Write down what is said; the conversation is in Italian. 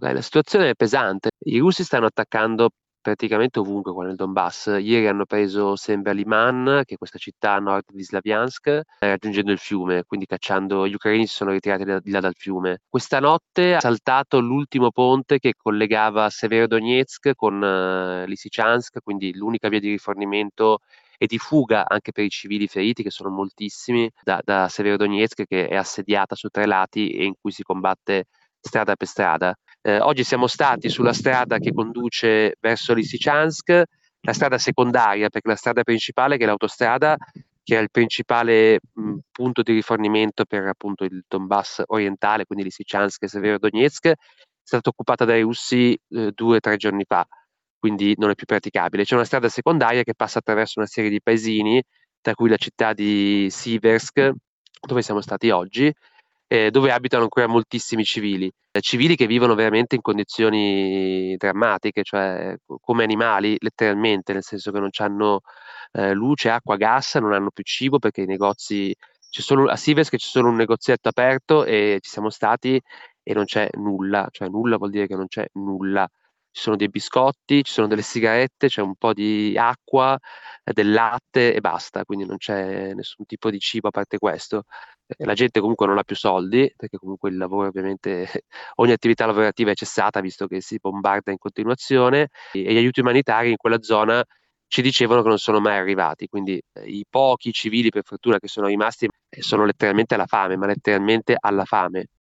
La situazione è pesante. I russi stanno attaccando praticamente ovunque qua nel Donbass. Ieri hanno preso Sember Liman, che è questa città a nord di Slaviansk, raggiungendo il fiume, quindi cacciando gli ucraini si sono ritirati di là dal fiume. Questa notte ha saltato l'ultimo ponte che collegava Severodonetsk con Lysychansk, quindi l'unica via di rifornimento e di fuga anche per i civili feriti, che sono moltissimi, da Severodonetsk, che è assediata su tre lati e in cui si combatte strada per strada. Oggi siamo stati sulla strada che conduce verso Lysychansk, la strada secondaria, perché la strada principale, che è l'autostrada, che è il principale punto di rifornimento per appunto il Donbass orientale, quindi Lysychansk e Severodonetsk, è stata occupata dai russi 2 o 3 giorni fa, quindi non è più praticabile. C'è una strada secondaria che passa attraverso una serie di paesini, tra cui la città di Siversk, dove siamo stati oggi, dove abitano ancora moltissimi civili, civili che vivono veramente in condizioni drammatiche, cioè come animali, letteralmente, nel senso che non hanno luce, acqua, gas, non hanno più cibo perché i negozi, a Siversk c'è solo un negozietto aperto e ci siamo stati e non c'è nulla, cioè nulla vuol dire che non c'è nulla. Ci sono dei biscotti, ci sono delle sigarette, c'è un po' di acqua, del latte e basta, quindi non c'è nessun tipo di cibo a parte questo. La gente comunque non ha più soldi, perché comunque il lavoro ovviamente, ogni attività lavorativa è cessata visto che si bombarda in continuazione e gli aiuti umanitari in quella zona ci dicevano che non sono mai arrivati, quindi i pochi civili per fortuna che sono rimasti sono letteralmente alla fame, ma letteralmente alla fame.